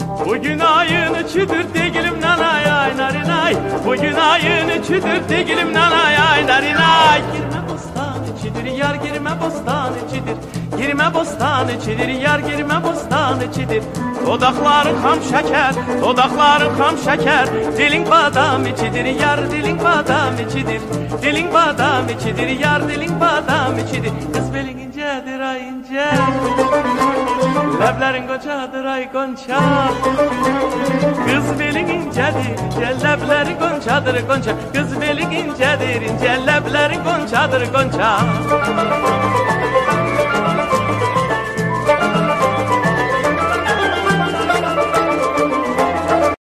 Bugün ayın üçüdür değilim nanay ay narinay. Bugün ayın üçüdür değilim nanay ay narinay. Girme bostan içidir yar girme bostan içidir. Girme bostan içidir yar girme bostan içidir. Dodakların ham şeker, dodakların ham şeker. Dilin badam içidir yar dilin badam içidir. Dilin badam içidir yar dilin badam içidir. Kız belin incedir ay ince. Leblerin goncadır ay gonca. Kız belin incedir ince. Leblerin goncadır gonca. Kız belin incedir ince. Leblerin goncadır gonca.